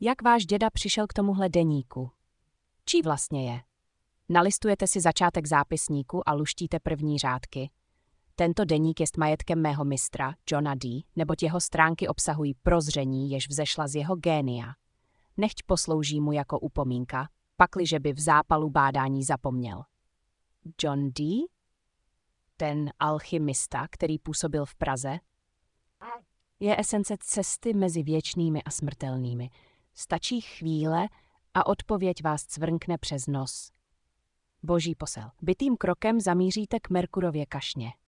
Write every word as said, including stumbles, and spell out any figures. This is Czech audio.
Jak váš děda přišel k tomuhle deníku? Čí vlastně je? Nalistujete si začátek zápisníku a luštíte první řádky. Tento deník jest majetkem mého mistra, Johna D., neboť jeho stránky obsahují prozření, jež vzešla z jeho génia. Nechť poslouží mu jako upomínka, pakliže by v zápalu bádání zapomněl. John D., ten alchymista, který působil v Praze, je esence cesty mezi věčnými a smrtelnými. Stačí chvíle a odpověď vás cvrnkne přes nos. Boží posel. Bytým krokem zamíříte k Merkurově kašně.